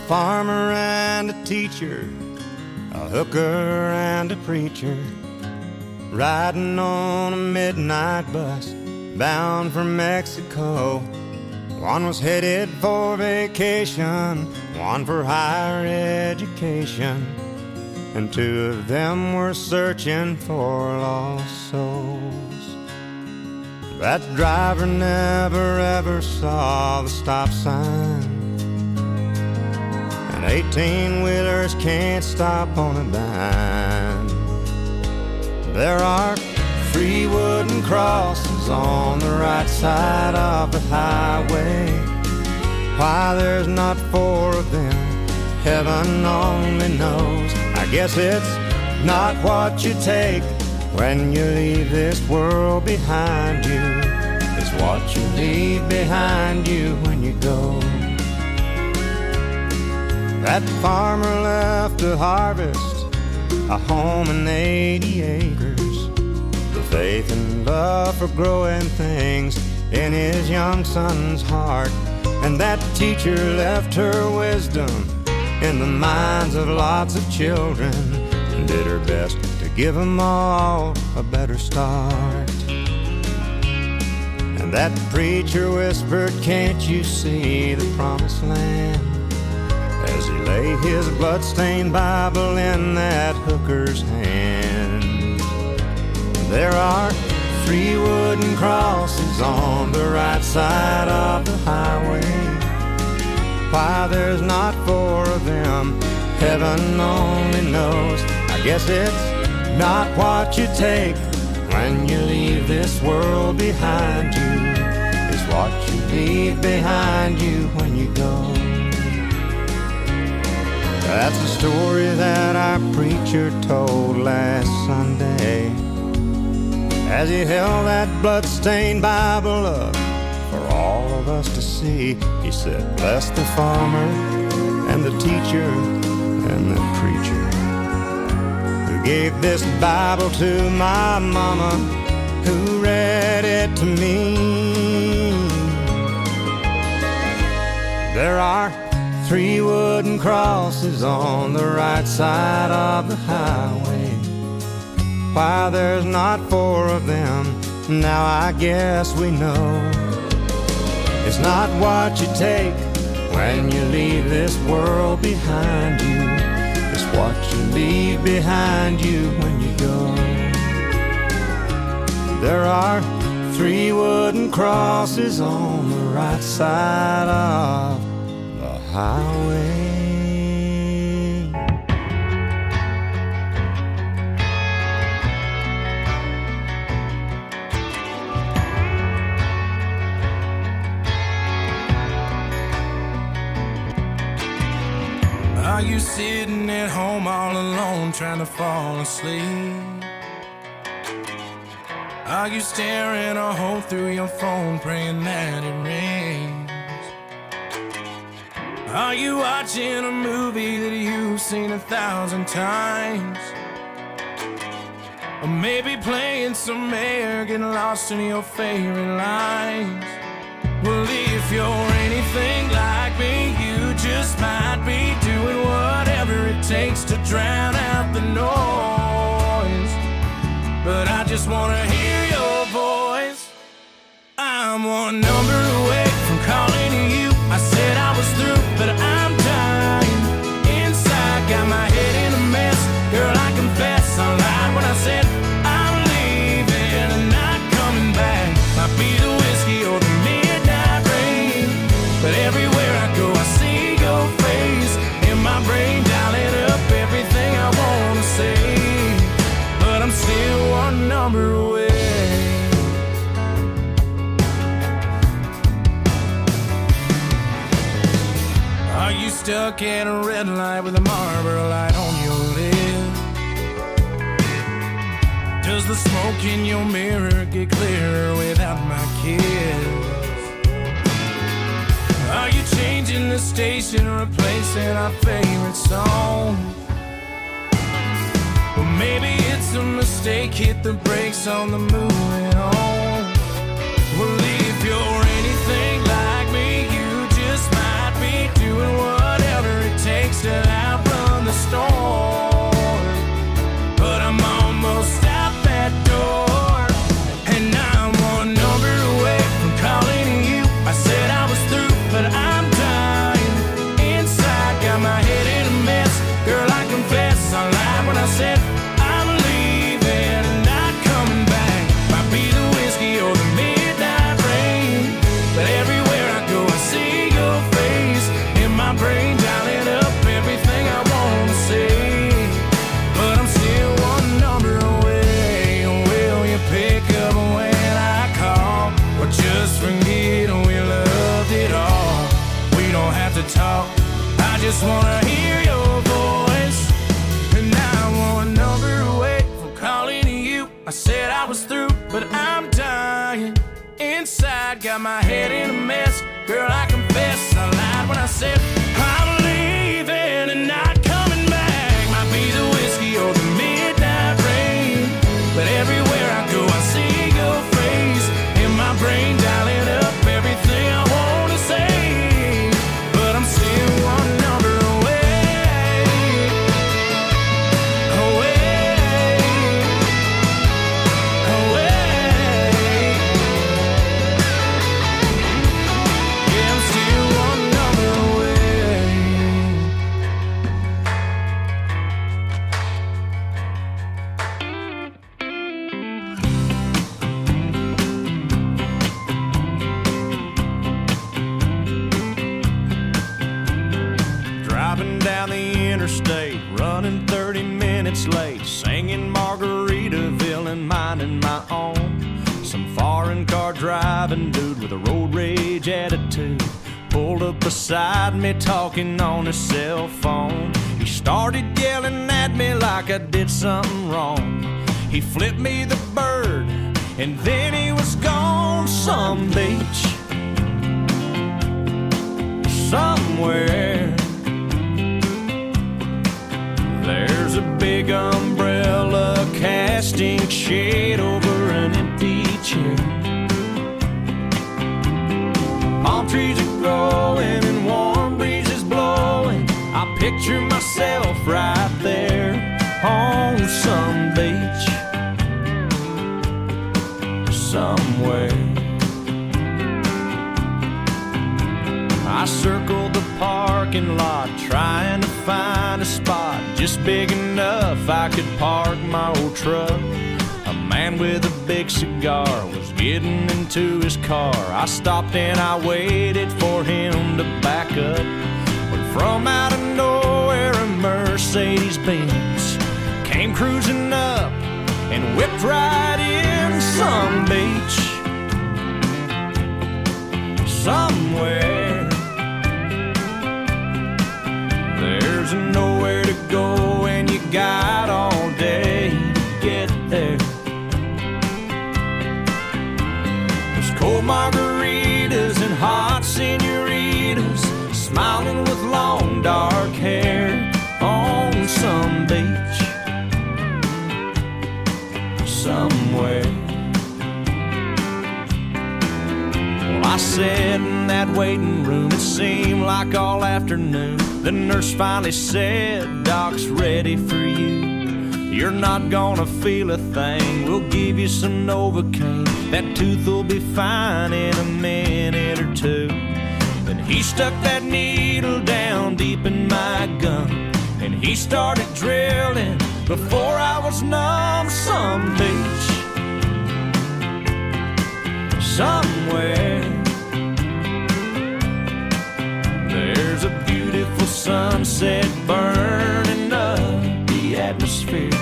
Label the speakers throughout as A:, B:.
A: farmer and a teacher, a hooker and a preacher, riding on a midnight bus bound for Mexico. One was headed for vacation, one for higher education, and two of them were searching for lost souls. That driver never ever saw the stop sign, and 18-wheelers can't stop on a dime. There are 3 wooden crosses on the right side of the highway. Why there's not 4 of them, heaven only knows. I guess it's not what you take when you leave this world behind you. It's what you leave behind you when you go. That farmer left to harvest a home and 80 acres, the faith and love for growing things in his young son's heart. And that teacher left her wisdom in the minds of lots of children, and did her best to give them all a better start. And that preacher whispered, "Can't you see the promised land?" as he lay his bloodstained Bible in that hooker's hand. There are 3 wooden crosses on the right side of the highway. Why there's not 4 of them, heaven only knows. I guess it's not what you take when you leave this world behind you. It's what you leave behind you when you go. That's the story that our preacher told last Sunday as he held that bloodstained Bible up for all of us to see. He said, "Bless the farmer and the teacher and the preacher who gave this Bible to my mama, who read it to me." There are 3 wooden crosses on the right side of the highway. Why there's not 4 of them, now I guess we know. It's not what you take when you leave this world behind you. It's what you leave behind you when you go. There are 3 wooden crosses on the right side of the highway.
B: Are you sitting at home all alone trying to fall asleep? Are you staring a hole through your phone praying that it rains? Are you watching a movie that you've seen 1,000 times? Or maybe playing some air, getting lost in your favorite lines? Well, if you're anything like me, you just might be doing whatever it takes to drown out the noise. But I just wanna hear your voice. I'm one number away from calling you. I said I was through, but I'm dying inside, got my head in a mess. Girl, I confess I lied when I said I'm leaving and not coming back. Might be the whiskey or the midnight rain, but everywhere I go I see your face in my brain, dialing up everything I wanna say. But I'm still one number away. Are you stuck at a red light with a Marlboro light on your lip? Does the smoke in your mirror get clearer without my kiss? Are you changing the station, replacing our favorite song? Well, maybe it's a mistake, hit the brakes on the moving on. Well, if you're anything like me, you just might be doing whatever it takes said I'm leaving and not coming back. Might be the whiskey or the midnight rain, but everywhere I go I see your face in my brain, dialing up everything I want to say. But I'm still one number away. Will you pick up when I call, or just forget we loved it all? We don't have to talk, I just wanna hear your voice. And now I'm one number away from calling you. I said I was through, but I'm dying inside, got my head in a mess. Girl, I confess I lied when I said I'm leaving and not coming back. Might be the whiskey or the midnight rain, but everywhere I go I see your face in my brain, dialing up everything I wanna say. But I'm still one number away, away, away. Yeah, I'm still one number away.
A: Driving down the interstate, running 30 minutes late, singing Margaritaville and minding my own. Some foreign car driving dude with a road rage attitude pulled up beside me talking on his cell phone. He started yelling at me like I did something wrong. He flipped me the bird and then he was gone. Some beach somewhere, there's a big umbrella casting shade over an empty chair. Palm trees are growing and warm breezes blowing. I picture myself right there on some beach somewhere. I circled the parking lot trying to find a spot just big enough I could park my old truck. A man with a big cigar was getting into his car. I stopped and I waited for him to back up, when from out of nowhere a Mercedes-Benz came cruising up and whipped right in. Some beach somewhere, there's nowhere to go and you got all day to get there. There's cold margaritas and hot senoritas smiling with long dark hair on some beach somewhere. Well, I sat in that waiting room, it seemed like all afternoon. The nurse finally said, "Doc's ready for you. You're not gonna feel a thing. We'll give you some Novocaine. That tooth will be fine in a minute or two." Then he stuck that needle down deep in my gum and he started drilling before I was numb. Some beach somewhere, there's a beautiful sunset burning up the atmosphere.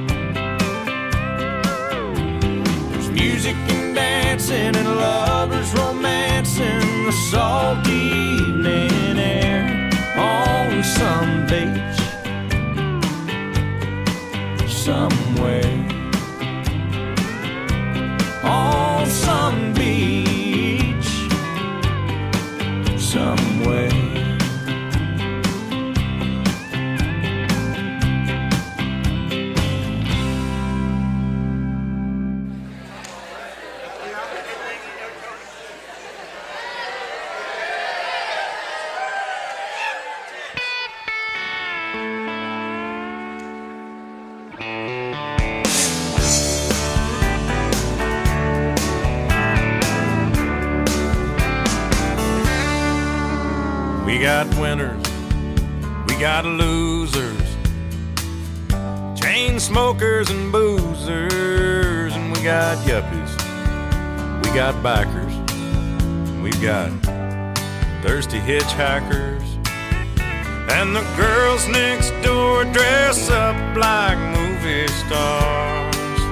A: There's music and dancing and lovers romancing the salty evening air on some beach somewhere. On some beach somewhere. We got winners, we got losers, chain smokers and boozers, and we got yuppies, we got bikers, and we've got thirsty hitchhikers, and the girls next door dress up like movie stars.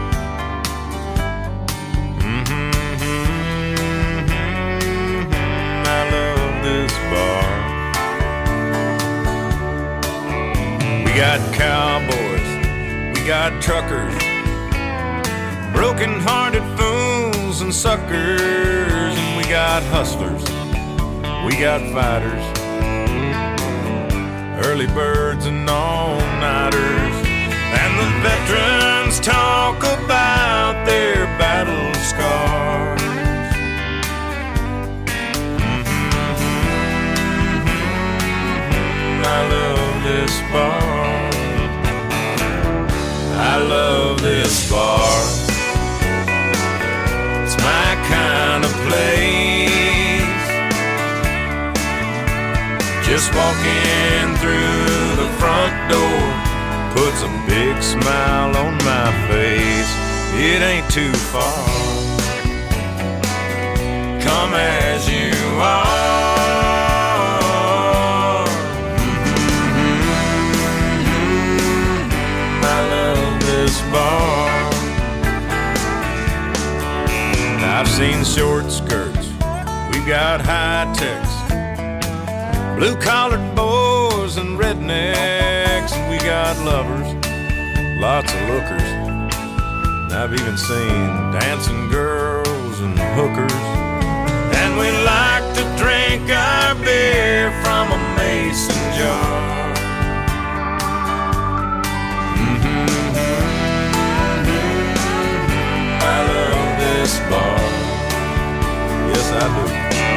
A: I love this bar. We got cowboys, we got truckers, broken-hearted fools and suckers, and we got hustlers, we got fighters, early birds and all-nighters, and the veterans talk about their battle scars. I love this bar. I love this bar. It's my kind of place. Just walking through the front door puts a big smile on my face. It ain't too far. Come as you are. Bar. I've seen short skirts, we've got high techs, blue-collared boys and rednecks, and we got lovers, lots of lookers. And I've even seen dancing girls and hookers. And we like to drink our beer from a mason jar. This bar, yes I do.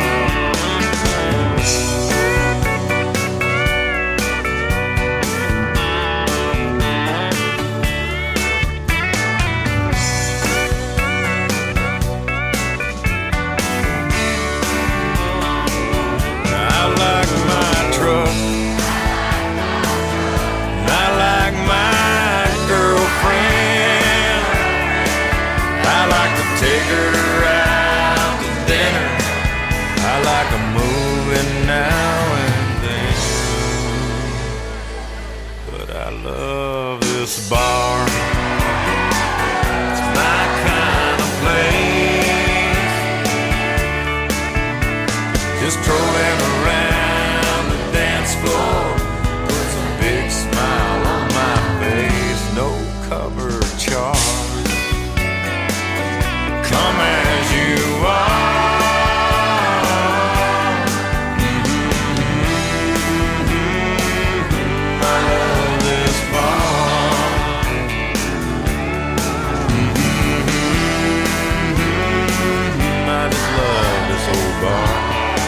A: I like my truck, I like my girlfriend, I like to take her out to dinner. I like a movie now and then. But I love this bar. It's my kind of place. Just strolling around the dance floor puts a big smile on my face. No cover charge. Come as you are. I love this bar. I just love this old bar.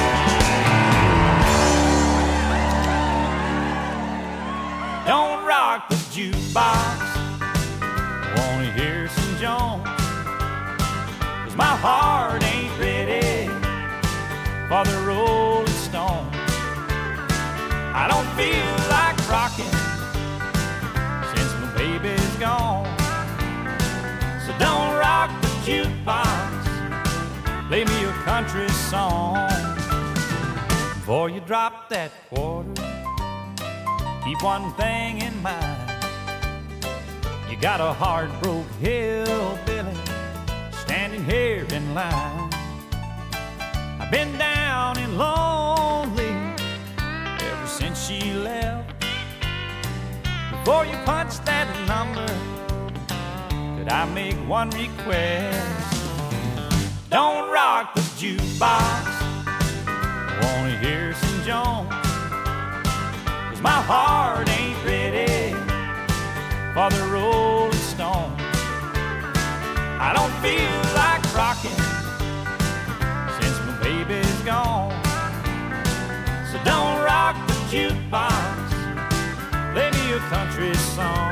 A: Don't rock the jukebox. Wanna hear some Jones? My heart ain't ready for the Rolling Stones. I don't feel like rocking since my baby's gone. So don't rock the jukebox, play me a country song. Before you drop that quarter, keep one thing in mind. You got a heart-broke hillbilly standing here in line. I've been down and lonely ever since she left. Before you punch that number, could I make one request? Don't rock the jukebox, I wanna hear some Jones. 'Cause my heart ain't ready for the Rolling Stones. I don't feel like rocking since my baby's gone. So don't rock the jukebox, play me a country song.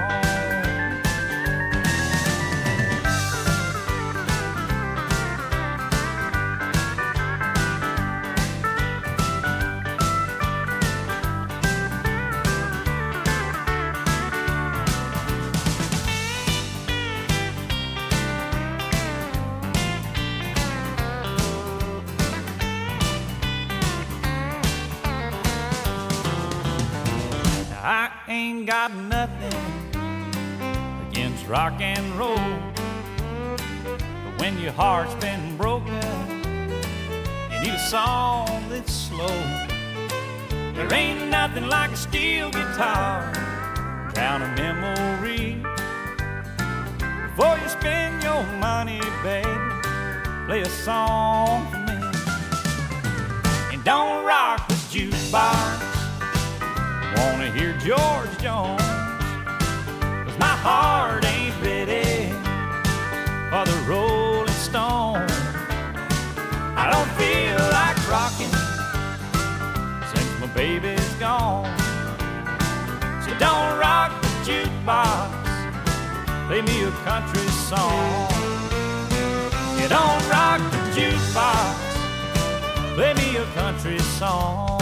C: ain't got nothing against rock and roll, but when your heart's been broken, you need a song that's slow. There ain't nothing like a steel guitar, drown a memory. Before you spend your money, baby, play a song for me. And don't rock this jukebox, wanna hear George Jones, 'cause my heart ain't ready for the Rolling Stones. I don't feel like rocking since my baby's gone. So don't rock the jukebox, play me a country song. You don't rock the jukebox, play me a country song.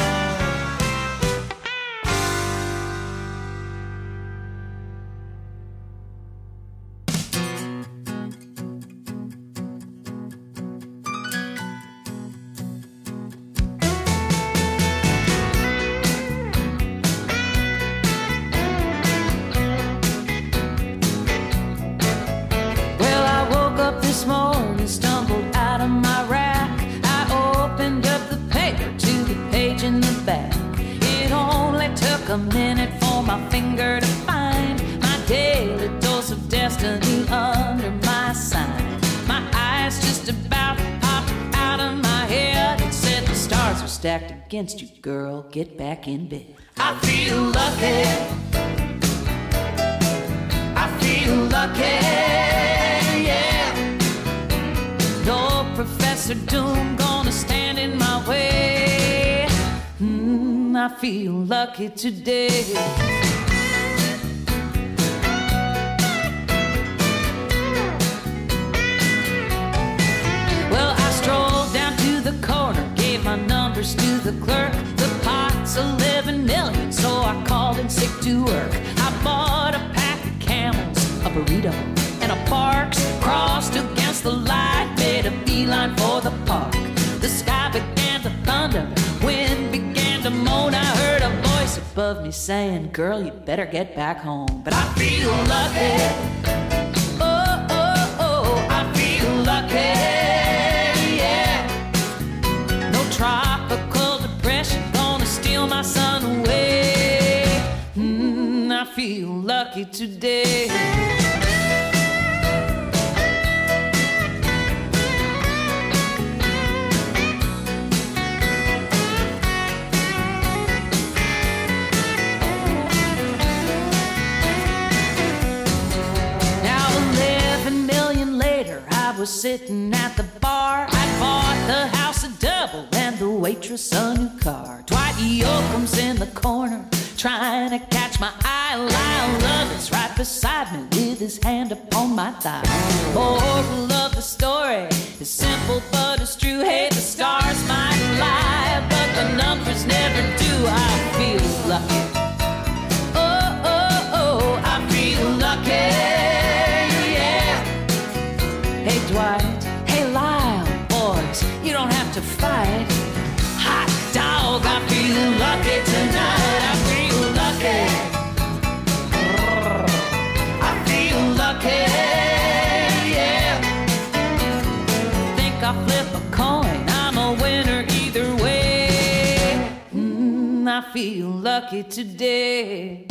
D: This morning, stumbled out of my rack. I opened up the paper to the page in the back. It only took a minute for my finger to find my daily dose of destiny under my sign. My eyes just about popped out of my head and said the stars are stacked against you, girl, get back in bed. I feel lucky, I feel lucky. No Professor Doom gonna stand in my way. I feel lucky today. Well, I strolled down to the corner, gave my numbers to the clerk. The pot's 11 million, so I called in sick to work. I bought a pack of Camels, a burrito, and a Parks. Crossed against the light, made a beeline for the park. The sky began to thunder, wind began to moan. I heard a voice above me saying, girl, you better get back home. But I feel lucky, oh, oh, oh, I feel lucky, yeah. No tropical depression gonna steal my sun away. I feel lucky today. Sitting at the bar, I bought the house a double and the waitress a new car. Dwight Yoakam's in the corner, trying to catch my eye. Lyle Lovett's right beside me with his hand upon my thigh. Moral of the story is simple but it's true. Hey, the stars might lie, but the numbers never do. I feel lucky, oh, oh, oh, I feel lucky. Hey Dwight, hey Lyle, boys, you don't have to fight. Hot dog, I feel lucky tonight. I feel lucky. I feel lucky, yeah. Think I'll flip a coin, I'm a winner either way. I feel lucky today.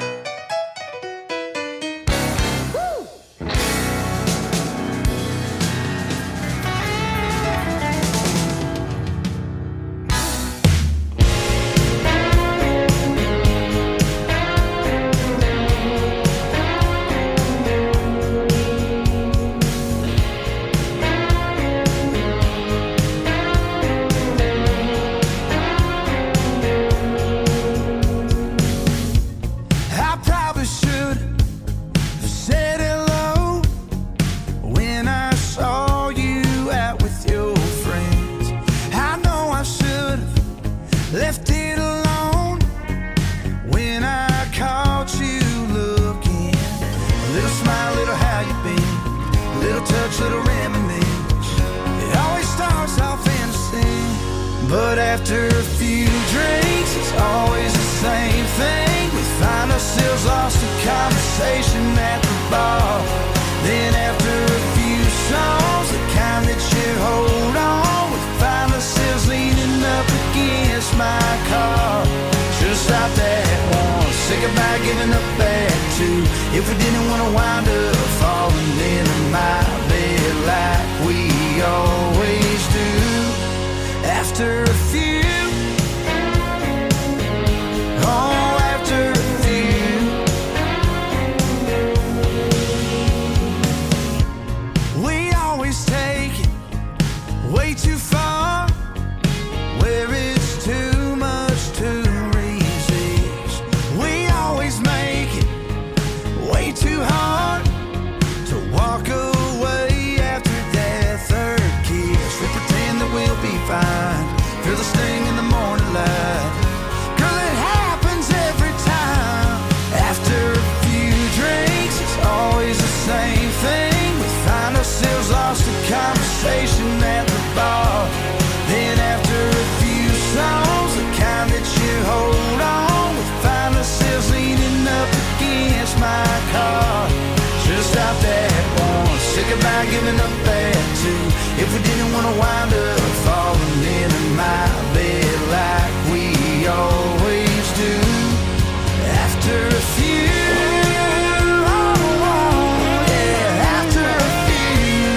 B: Left it alone when I caught you looking. A little smile, little how you been, a little touch, little reminisce. It always starts off innocent, but after a few drinks, it's always the same thing with find ourselves lost in conversation at the bar. Then after a few songs, the kind that you hold on, we find ourselves leaning up against my car. Should've stopped at one, say goodbye, giving up at two. If we didn't want to wind up falling into my bed like we always do. After a few, oh, after a few, we always take it way too far, where it's too much to resist. We always make it way too hard to walk away after that third kiss. We pretend that we'll be fine, feel the sting in the morning light. Girl, it happens every time. After a few drinks, it's always the same thing. We find ourselves lost in conversation at the bar. Then after a few songs, the kind that you hold on, we find ourselves leaning up against my car. Should've stopped at one, say goodbye, giving up at two. If we didn't want to wind up falling into my bed like we always do. After a few, oh, yeah, after a few.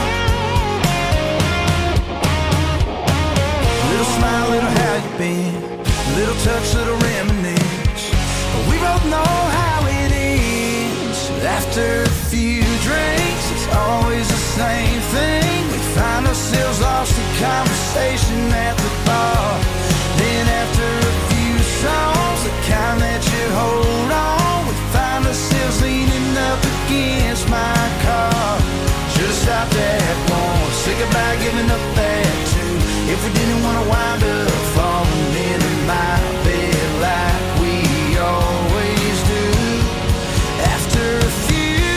B: Little smile, little how you been, little touch, little reminisce. But we both know how it ends. After a few drinks, it's always the same thing. We find ourselves lost in conversation at the bar. Then after a few songs, the kind that you hold on, we find ourselves leaning up against my car. Should've stopped at one, say goodbye, giving up at two. If we didn't want to wind up falling into my bed like we always do. After a few,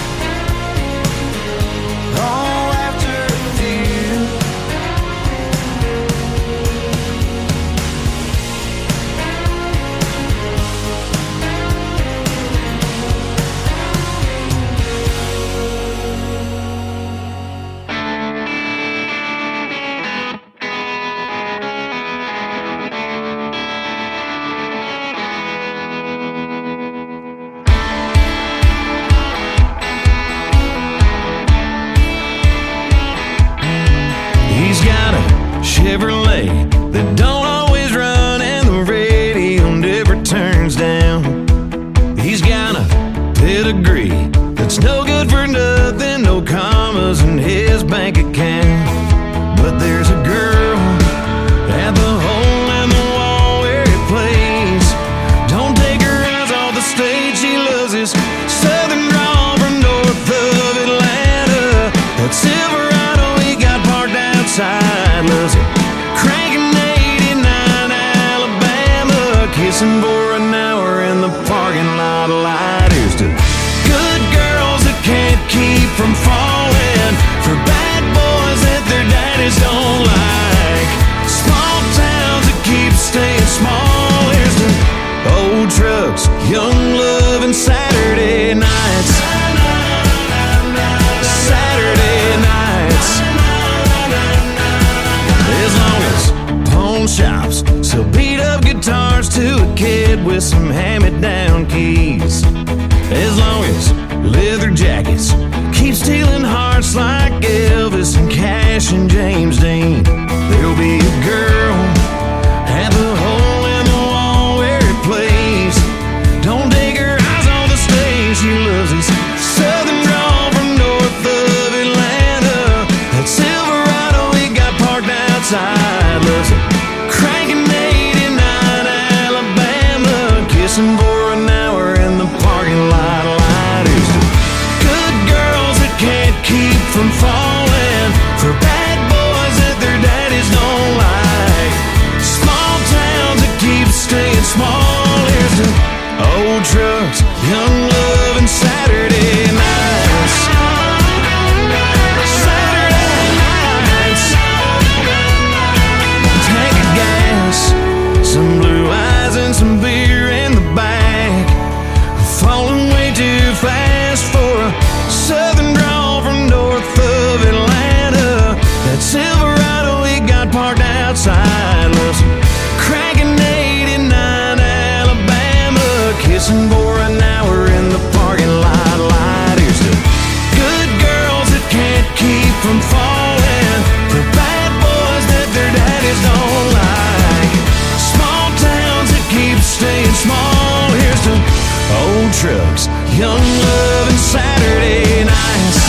B: oh, after a few.
E: He's got a Chevrolet that don't always run, and the radio never turns down. He's got a pedigree that's no good for nothing, no commas in his bank account. But there's a girl at the hole in the wall where he plays. Don't take her eyes off the stage, she loves his southern drawl from north of Atlanta. That Silverado he got parked outside, loves it cranking 89 Alabama, kissing for an hour in the parking lot light. Here's to good girls that can't keep from falling, for bad boys that their daddies don't like, small towns that keep staying small. Here's to old trucks, young love, and Saturday nights. Saturday nights. As long as pawn shops sell beat up guitars to a kid with some hand-me-down keys, as long as leather jackets keep stealing hearts like Elvis and Cash and James Dean, there'll be a girl at the hole in the wall where he plays. Don't take her eyes on the stage, she loves his southern drawl from north of Atlanta. That Silverado he got parked outside, loves it cranking 89 Alabama, kissing for an hour in the parking lot lighters. Good girls that can't keep from falling, for bad boys that their dad fast for a southern drawl from north of Atlanta. That Silverado we got parked outside was cranking 89 Alabama, kissing for an hour in the parking lot. Light. Here's to good girls that can't keep from falling, for bad boys that their daddies don't like, small towns that keep staying small. Here's to old trucks, young love, and Saturday nights.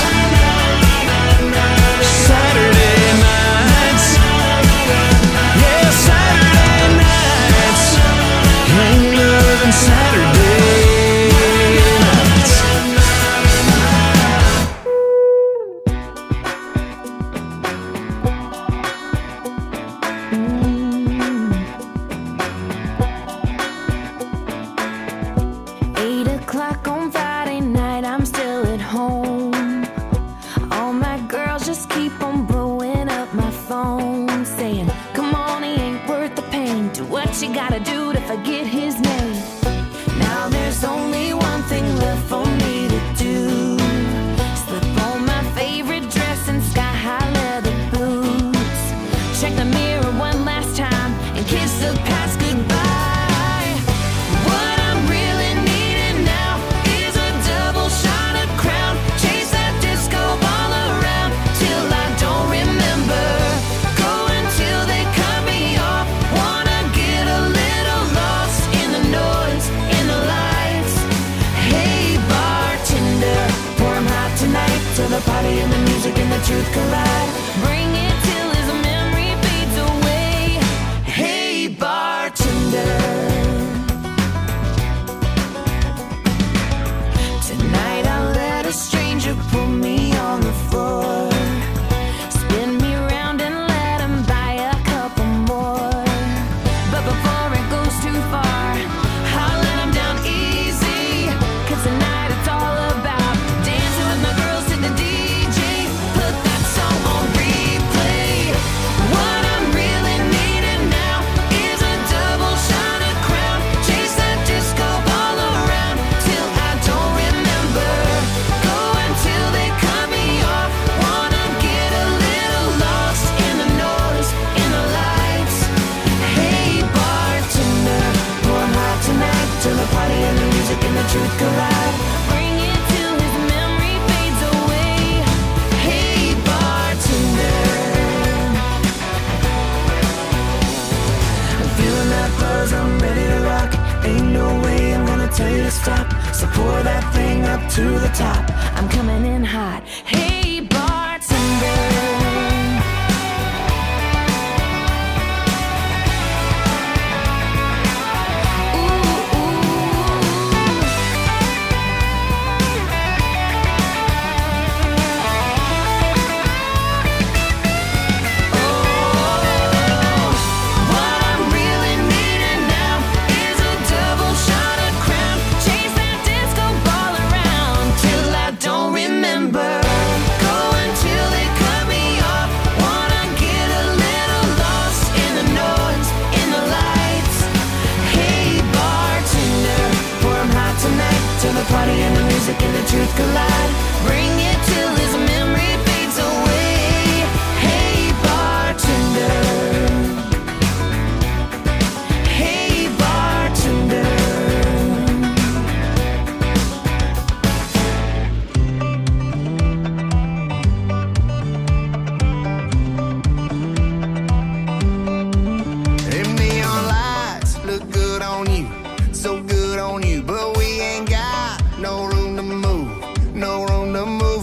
E: Saturday nights. Yeah, Saturday nights. Young love and Saturday nights.
F: 8 o'clock on Friday night, I'm still at home. All my girls just keep on blowing up my phone, saying, come on, he ain't worth the pain. Do what you gotta do to forget his name. Now there's only one thing left for me to do. Slip on my favorite dress and sky-high leather boots. Check the mirror one last time and kiss the past goodbye. What I'm really needing now is a double shot of Crown. Chase that disco ball around till I don't remember. Go until they cut me off. Wanna get a little lost in the noise, in the lights. Hey bartender, pour 'em hot tonight till the party and the music and the truth collide. Bring it till his memory fades away. Hey bartender, tonight I'll let a stranger put me on the floor, spin me round and let him buy a couple more. But before it goes too far, I'll let him down easy, 'cause tonight it's all about dancing with my girls to the DJ. Put that song on replay. What I'm really needing now is a double shot of Crown. Chase that disco ball around till I don't remember. Go until they cut me off. Wanna get a little lost in the noise, in the lights. Hey bartender, pour 'em hot tonight till the party and the music and the truth collide. Bring it till his memory fades away. Hey bartender, I'm feeling that buzz, I'm ready to rock. Ain't no way I'm gonna tell you to stop. So pour that thing up to the top. I'm coming in hot. Hey bartender. What I'm really needing now is a double shot of Crown. Chase that disco ball around till I don't remember. Go until they cut me off. Wanna get a little lost in the noise, in the lights. Hey bartender, pour 'em hot tonight till the party and the music and the truth collide. Bring it till his memory fades away. Hey bartender. Hey bartender.
G: Them neon lights look good on you, so good on you, but we ain't got no room to move, no room to move.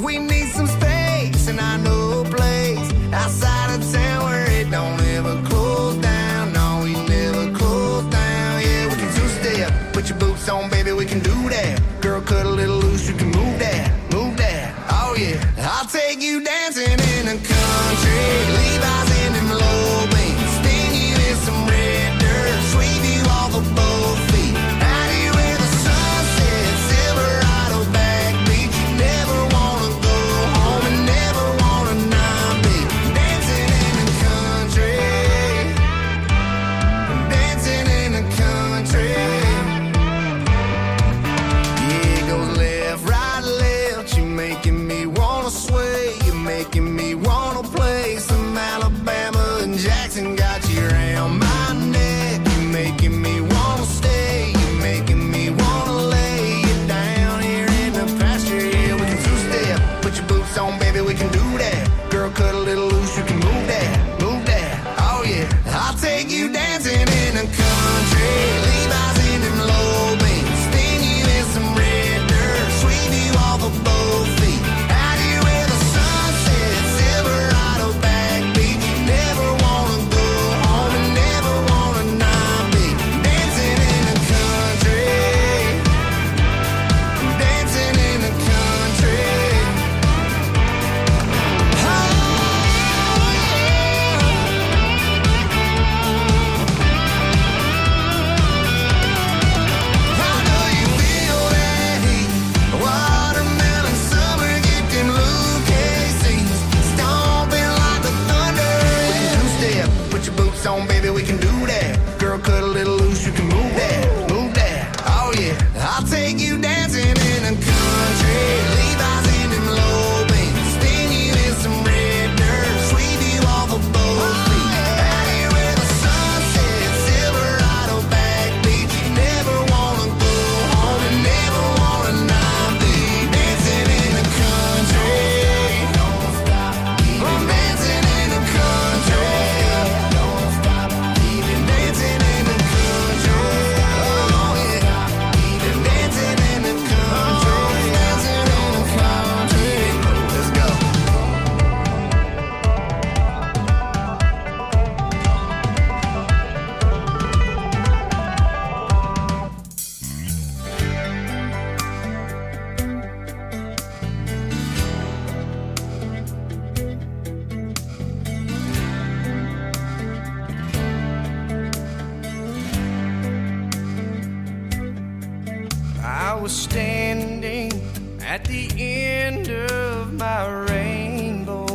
B: at the end of my rainbow,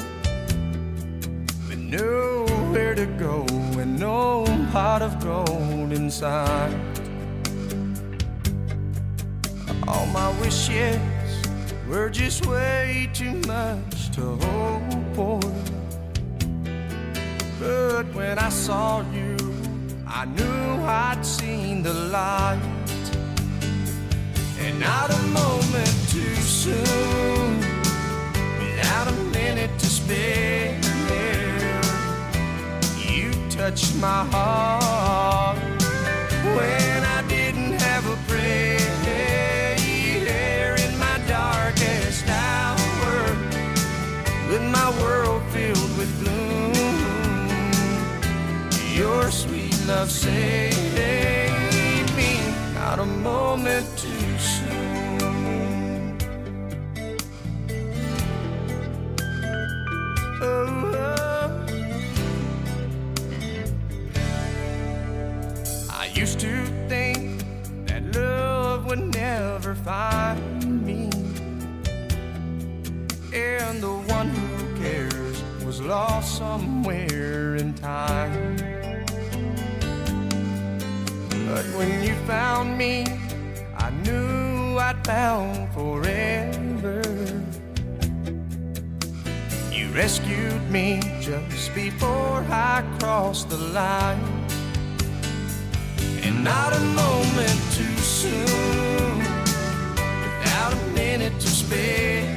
B: with nowhere to go and no pot of gold inside. All my wishes were just way too much to hope for, but when I saw you, I knew I'd seen the light. And not a moment too soon, without a minute to spare, you touched my heart when I didn't have a prayer. In my darkest hour, with my world filled with gloom, your sweet love saved me. Not a moment too soon. Oh, I used to think that love would never find me, and the one who cares was lost somewhere in time. But when you found me, I knew I'd found forever. You rescued me just before I crossed the line. And not a moment too soon, without a minute to spare,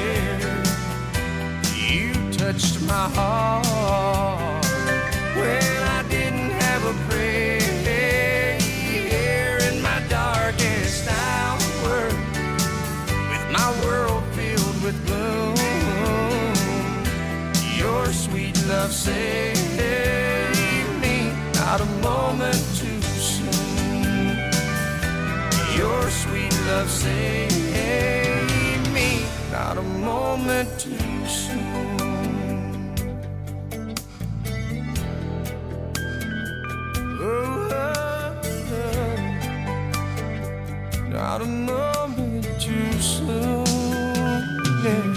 B: you touched my heart when I didn't have a prayer. In my darkest hour, with my world filled with gloom, your sweet love saved me. Not a moment too soon, your sweet love saved me. Not a moment too soon. Not a moment too soon, yeah.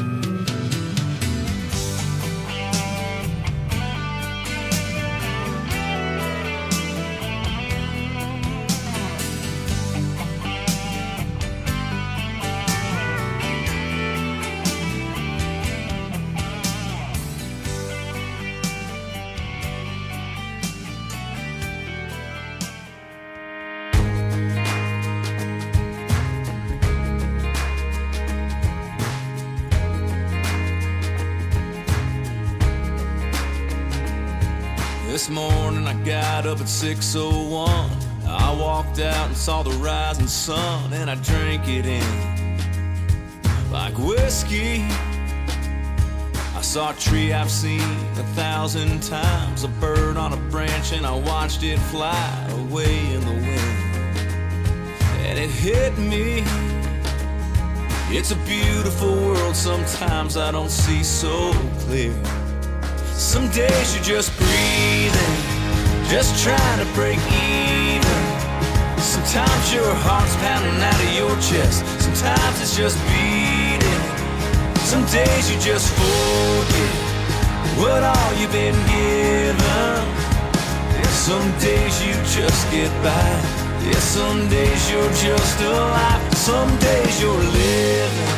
E: This morning I got up at 6:01. I walked out and saw the rising sun, and I drank it in like whiskey. I saw a tree I've seen 1,000 times, a bird on a branch, and I watched it fly away in the wind. And it hit me, it's a beautiful world, sometimes I don't see so clear. Some days you're just breathing, just trying to break even. Sometimes your heart's pounding out of your chest, sometimes it's just beating. Some days you just forget what all you've been given. Yeah, some days you just get by. Yeah, some days you're just alive. Some days you're living.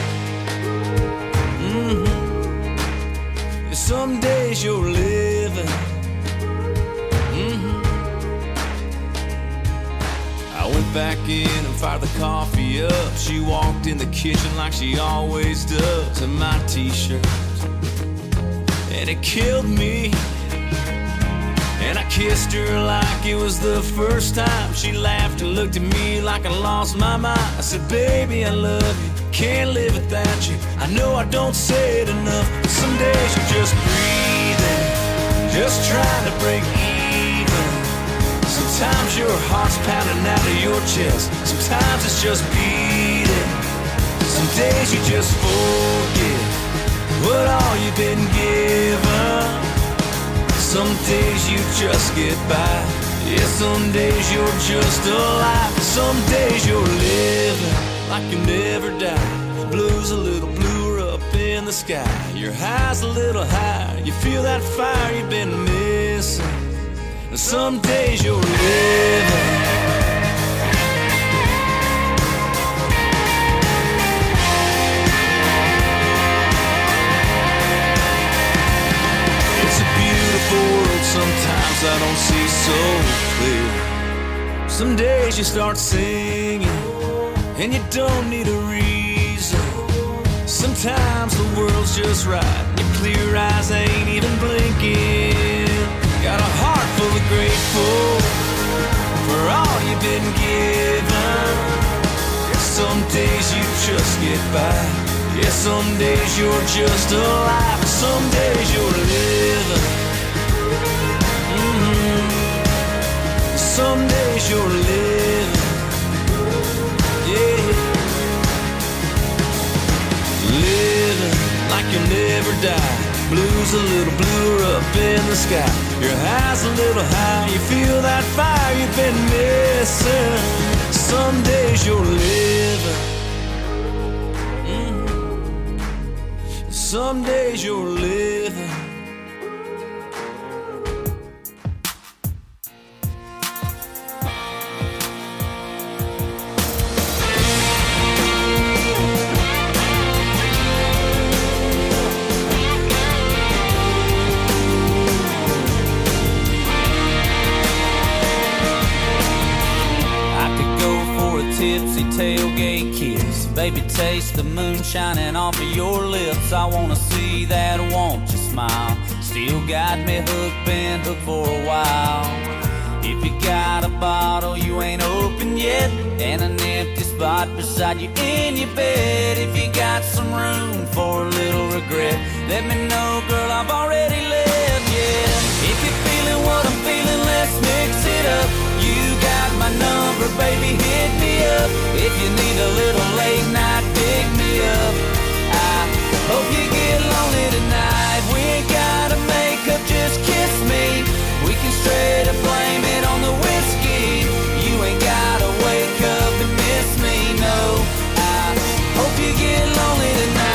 E: Some days you're living. I went back in and fired the coffee up. She walked in the kitchen like she always does, in my t-shirt, and it killed me. And I kissed her like it was the first time. She laughed and looked at me like I lost my mind. I said, baby, I love you, can't live without you. I know I don't say it enough, but some days you're just breathing, just trying to break even. Sometimes your heart's pounding out of your chest, sometimes it's just beating. Some days you just forget what all you've been given. Some days you just get by. Yeah, some days you're just alive. Some days you're living like you never die. Your high's a little higher, you feel that fire you've been missing. And some days you're living. It's a beautiful world, sometimes I don't see so clear. Some days you start singing, and you don't need a reason. Sometimes the world's just right, your clear eyes ain't even blinking. Got a heart full of grateful for all you've been given. Some days you just get by, yeah, some days you're just alive. Some days you're living. Some days you're living. Yeah. Living like you'll never die. Blue's a little bluer up in the sky. Your high's a little high. You feel that fire you've been missing. Some days you're living. Some days you're living.
H: Tipsy tailgate kiss, baby, taste the moon shining off of your lips. I wanna see that, won't you smile? Still got me hooked, been hooked for a while. If you got a bottle you ain't opened yet, and an empty spot beside you in your bed, if you got some room for a little regret, let me know, girl, I've already left, yeah. If you're feeling what I'm feeling, let's mix it up. You got my number, baby, hit me up. If you need a little late night, pick me up. I hope you get lonely tonight. We ain't gotta make up, just kiss me. We can straight up blame it on the whiskey. You ain't gotta wake up and miss me, no. I hope you get lonely tonight.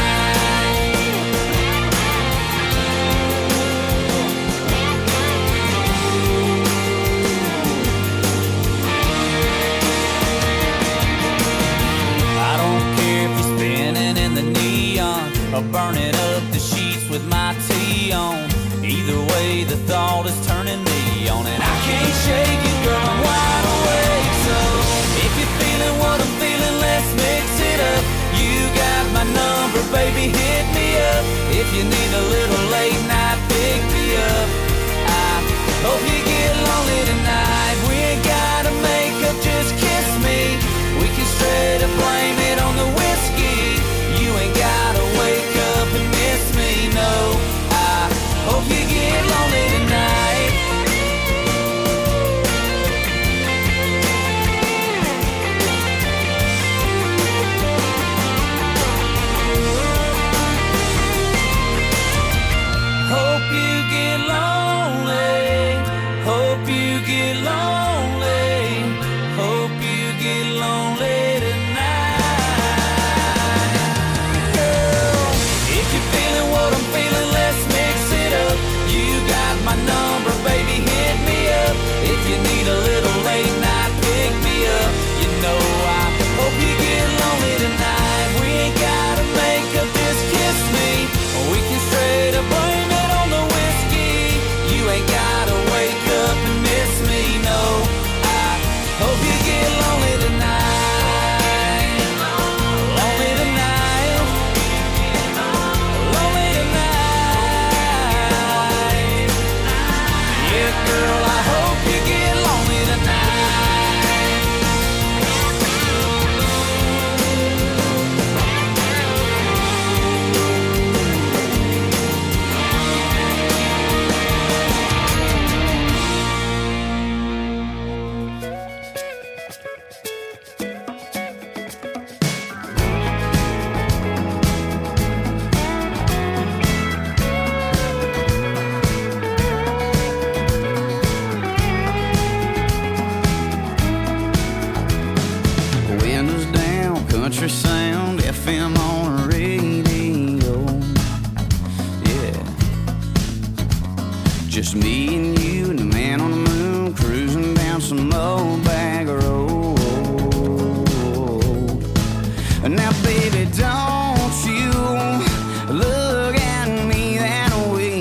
H: Or burning up the sheets with my tea on. Either way, the thought is turning me on, and I can't shake it, girl, I'm wide awake. So if you're feeling what I'm feeling, let's mix it up. You got my number, baby, hit me up. If you need a little late night, pick me up. I hope you get lonely tonight. We ain't gotta make up, just kiss me. We can straight up blame it on the whiskey. You ain't gotta wake up and miss me, no. I hope you get lonely tonight. Hope you get lonely. Hope you get lonely. Hope you get lonely tonight. My number, baby, hit me up. If you need a little late night, pick me up. You know I hope you get lonely tonight. We ain't gotta make up, just kiss me. We can straight up blame it on the whiskey. You ain't gotta wake up and miss me, no. I hope you get lonely tonight. Lonely tonight. Lonely tonight. Girl, I hope you get lonely tonight.
I: Country sound, FM on the radio.
G: Just me and you and the man on the moon, cruising down some old bag road. Now baby, don't you look at me that way,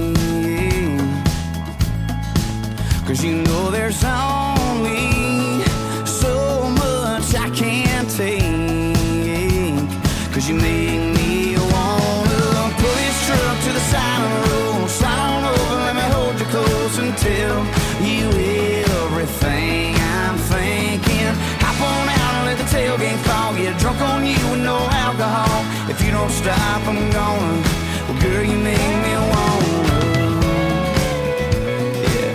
G: 'cause you know there's only so much I can't take. 'Cause you make me wanna pull this truck to the side of the road, slide on over, let me hold you close and tell you everything I'm thinking. Hop on out and let the tailgate fall, get drunk on you with no alcohol. If you don't stop, I'm gonna. Well, girl, you make me wanna. Yeah.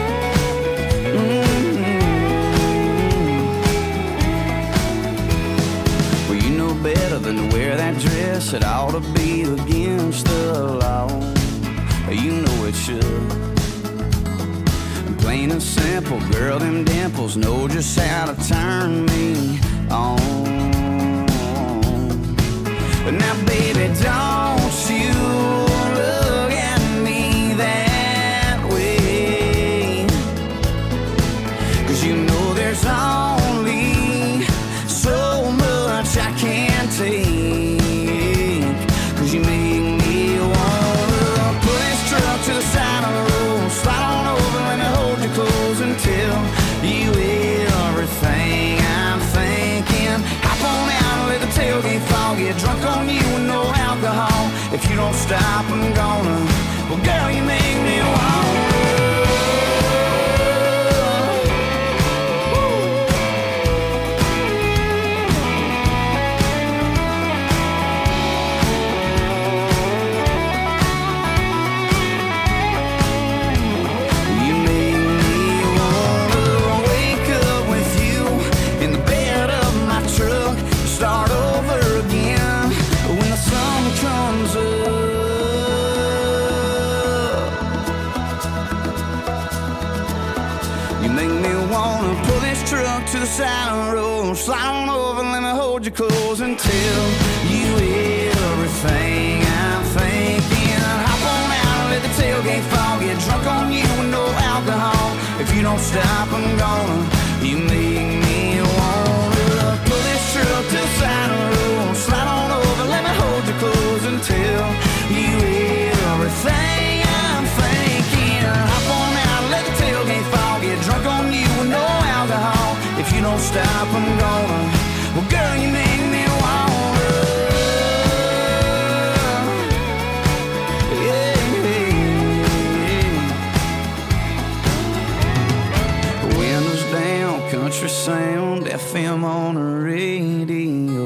G: Well, you know better than to wear that dress. It ought to be against the law. You know it should. Plain and simple, girl, them dimples know just how to turn me on. But now, baby, don't you look at me that way, 'cause you know there's only so much I can't take. 'Cause you make me wanna pull this truck to the side of the road, slide on over, let me hold you close and tell you everything I'm thinking. Hop on out and let the tailgate fall, get drunk on you with no alcohol. If you don't stop, I'm gonna. Well, girl, you make me wanna. Start over again when the sun comes up. You make me wanna pull this truck to the side of the road, slide on over, let me hold you close and tell you everything I'm thinking. Hop on out and let the tailgate fall, get drunk on you with no alcohol. If you don't stop, I'm gonna. You make me wanna pull this truck to the side of the road, slide on over, let me hold you close and tell you everything I'm thinking. Hop on out, let the tailgate fall, get drunk on you with no alcohol. If you don't stop, I'm gonna. Well, girl, you make me wanna. Yeah. Windows down, country sound, FM on the radio.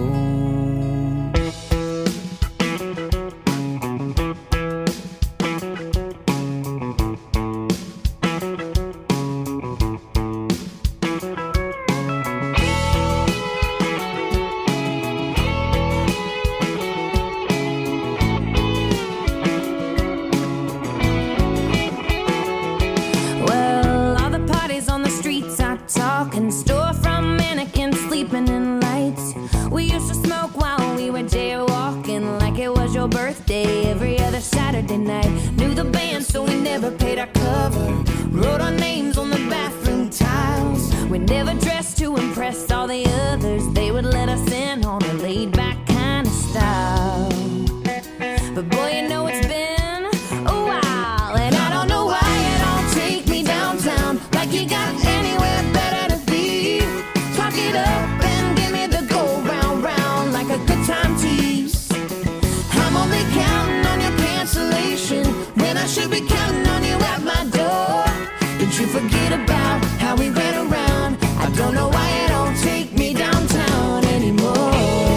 F: Well, all the parties on the streets are talking, storefront mannequins sleeping in lights. We used to smoke while we were jaywalking, like it was your birthday every other Saturday night. Knew the band, so we never paid our cover. Wrote our names on the bathroom tiles. We never dressed to impress all the others. They would let us in on a laid-back kind of style. But boy, you know it's been a while, and I don't know why you don't take me downtown like you got anywhere better to be. Talk it up and give me the go round round like a good time tease. I'm only counting on your cancellation when I should be counting on you at my door. Did you forget about how we ran around? I don't know why you don't take me downtown anymore.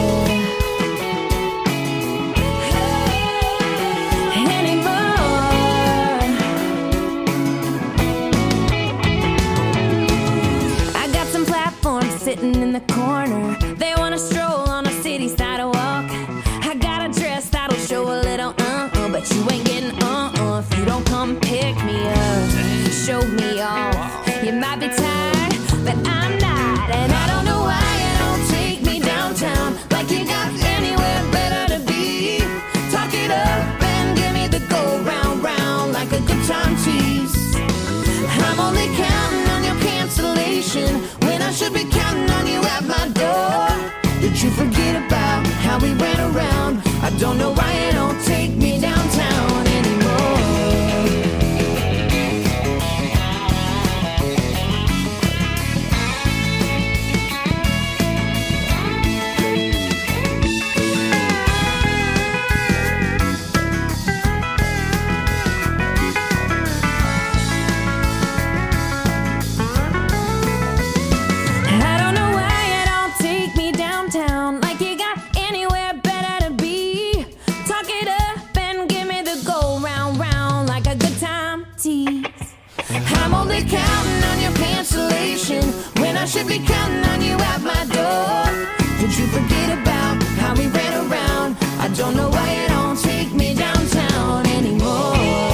F: Sitting in the corner, they wanna stroll on a city sidewalk. I got a dress that'll show a little but you ain't getting if you don't come pick me up, show me off. You might be tired, but I'm not, and I don't know why you don't take me downtown like you got anywhere better to be. Talk it up and give me the go round round like a good time tease. how we ran around. I don't know why you don't take me downtown anymore. Counting on your cancellation when I should be counting on you at my door. Did you forget about how we ran around? I don't know why you don't take me downtown anymore.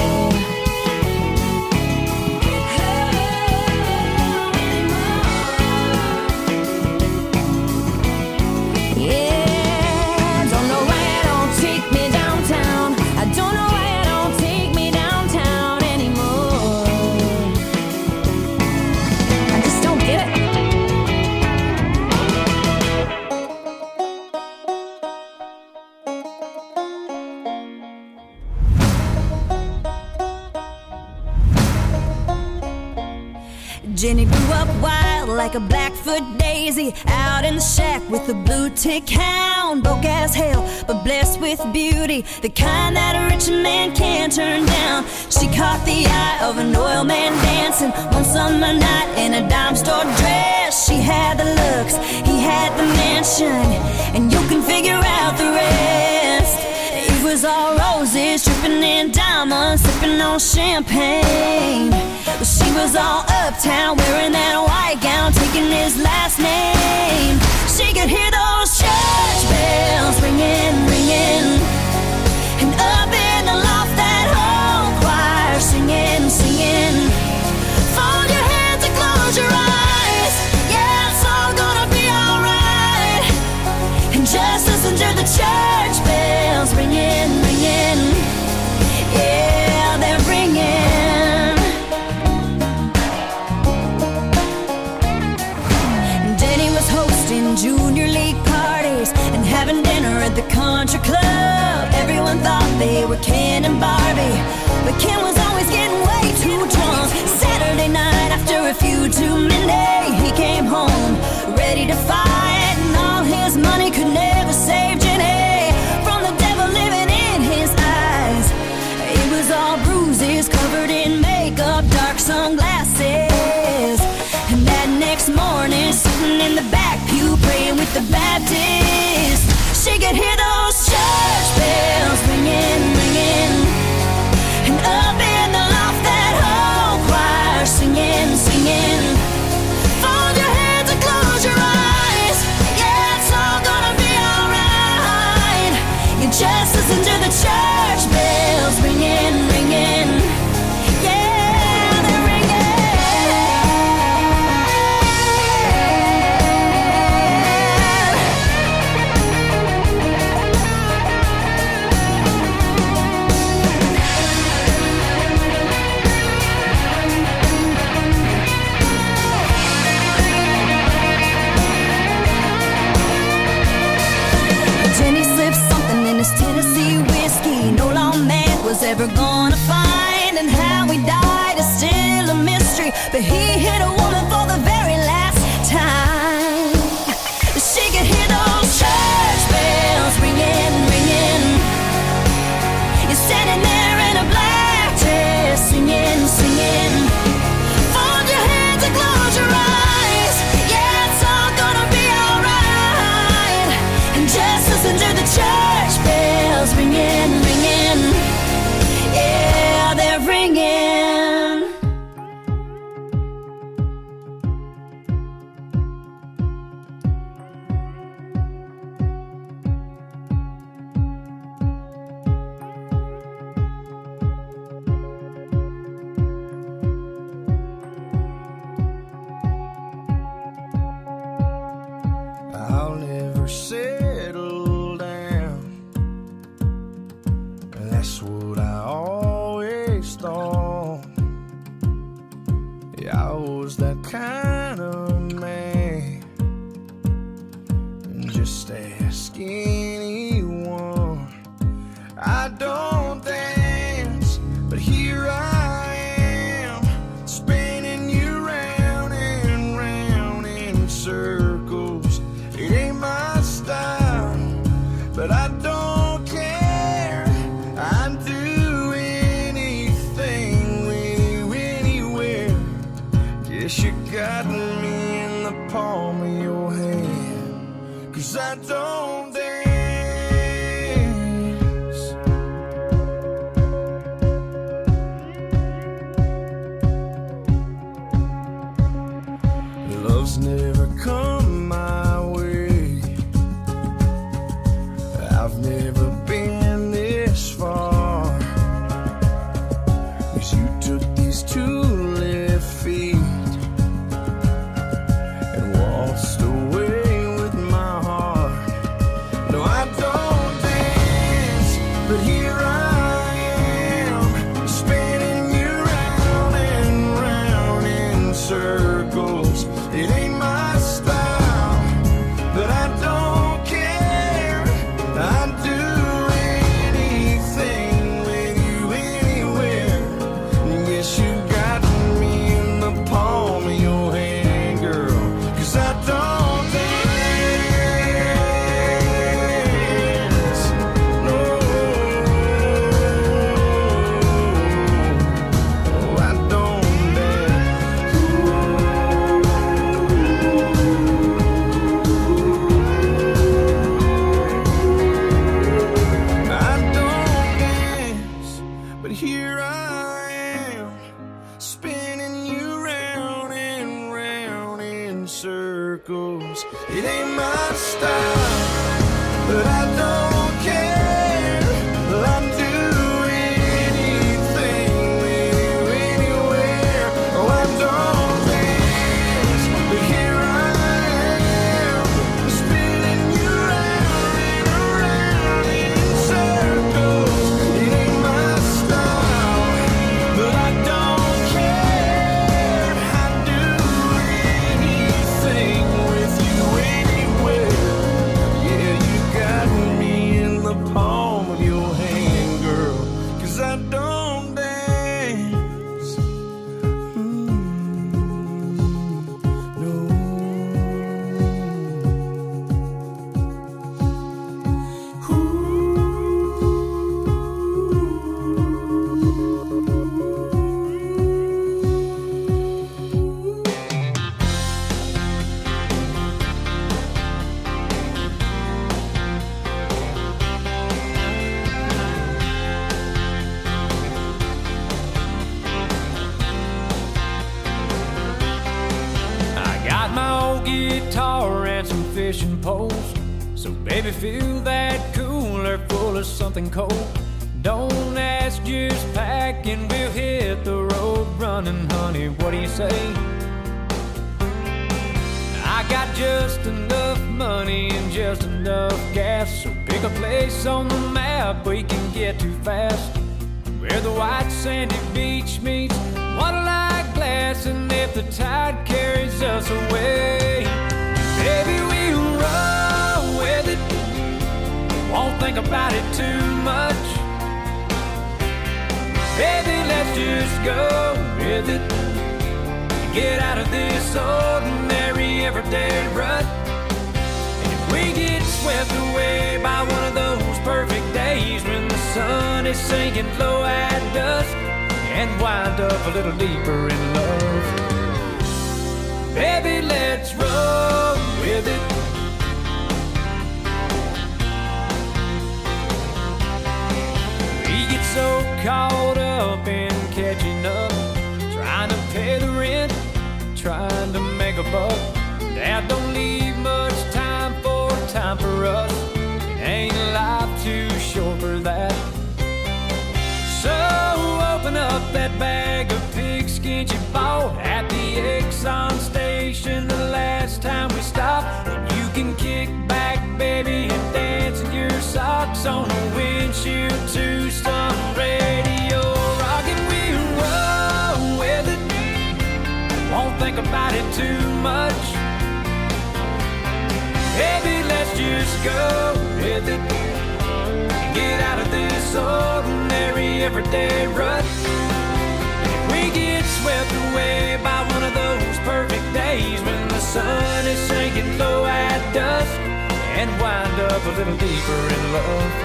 F: Yeah, don't know why you don't take me downtown. I don't know why you don't take me downtown anymore. Get it?
I: Jenny grew up wild like a Blackfoot daisy, out in the shack with a blue tick hound. Broke as hell, but blessed with beauty, the kind that a rich man can't turn down. She caught the eye of an oil man dancing one summer night in a dime store dress. She had the looks, he had the mansion, and you can figure out the rest. It was all roses, dripping in diamonds, sipping on champagne. Well, she was all uptown, wearing that white gown, taking his last name. She could hear those church bells ringing, ringing, and up in the loft that whole choir singing, singing. Fold your hands and close your eyes, yeah, it's all gonna be alright. And just listen to the church bells ringing, ringing, yeah, they're ringing. Hosting junior league parties and having dinner at the country club. Everyone thought they were Ken and Barbie, but Ken was always getting way too drunk. Saturday night after a few too many, he came home ready to fight, and all his money could never save Jenny from the devil living in his eyes. It was all bruises, covered in makeup, dark sunglasses. And that next morning, sitting in the back pew, praying with the Baptist, she could hear those church bells ringing, ringing, and up in the loft that whole choir singing, singing. Fold your hands and close your eyes, yeah, it's all gonna be alright. You just listen to the church bells ringing, ringing, yeah, they're ringing. Tennessee whiskey no lawman was ever gonna find, and how he died is still a mystery, but he hit a woman for the very last time. She could hear those church bells ringing, ringing. You're standing there in a black dress, singing, singing. Fold your hands and close your eyes, yeah, it's all gonna be alright. And just listen to the church bells ringing, ringing, yeah, they're ringing.
B: I'll never settle down, that's what I always thought. Yeah, I was that kind of man, just as skinny
G: don't care. I'd do anything with you anywhere. Guess you got me in the palm of your hand, 'cause I don't dance. Love's never come my way. I've never been this far, 'cause you took these 2 left feet and waltzed away with my heart. No, I don't dance, but here I am, spinning you round and round in circles. It ain't my style, but I don't care. I'd do anything with you anywhere. Yes, you got me in the palm of your hand, girl, 'cause I don't dance. No, I don't dance. I don't dance, but here I am, spinning you round and round in circles. It ain't my style, but I don't care. I'd do anything with you anywhere. Oh, I don't dance, but here I am, spinning you round and round in circles. It ain't my style, but I don't care. I'd do anything with you anywhere. Yeah, you got me in the palm of your hand, girl, 'cause I don't dance. No.
C: I got my old guitar and some fishing poles. So baby, fill that cooler full of something cold. Don't ask, just pack and we'll hit the road running, honey. What do you say? I got just enough money and just enough gas, so pick a place on the map we can get to fast, where the white sandy beach meets water-like glass. And if the tide carries us away, baby, we'll roll with it. Won't think about it too much. Baby, let's just go with it. Get out of this ordinary everyday rut. And if we get swept away by one of those perfect days when the sun is sinking low at dusk, and wind up a little deeper in love, baby, let's roll with it. We get so caught up in catching up, trying to pay the rent, trying to make a buck, that don't leave much time for us. It ain't life too short for that. So open up that bag of pigskin you bought at the Exxon station the last time we stopped, and you can kick back, baby, and dance in your socks on the windshield to some radio rock, and we'll roll with it. Won't think about it too much. Baby, let's just go with it. Get out of this ordinary everyday rut. If we get swept away by one of those perfect days when the sun is sinking low at dusk,
B: and wind up a little deeper in love.